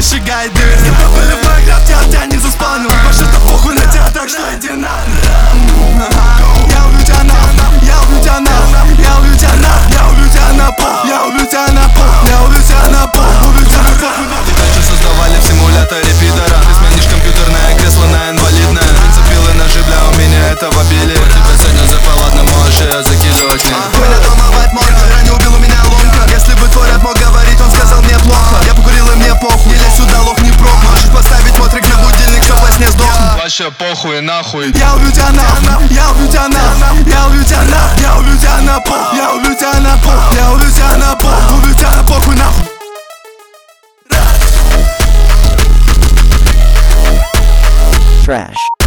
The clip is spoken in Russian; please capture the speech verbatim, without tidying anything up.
зажигай дверь. С тобой были в Майнкрафте, а тебя не заспавнил. Вообще-то похуй на тебя, так что иди на. Я убью тебя на, я убью тебя на, я убью тебя на, я убью тебя на пол, я убью тебя на пол, я убью тебя на пол, убью тебя на пол. Раньше создавали в симуляторе пидора. Ты сменишь компьютерное кресло на инвалидное. Принцип пилы ножи, бля, у меня это в обилии. Тебя ценят за ладно, можешь ее закидывать мне. Меня долмовать можно, ранее убил у меня ломка. Если бы твой рад мог говорить, он сказал мне плохо. Я покурил и мне похуй, не лезь сюда, лох, не прок. Можешь поставить мотрик на будильник, чтоб во сне сдохнуть. Вообще похуй, нахуй. Я убью тебя на, я убью тебя на, я убью тебя на, я убью тебя на пол, я убью тебя на пол, я убью тебя на пол, убью тебя на похуй нахуй. Trash.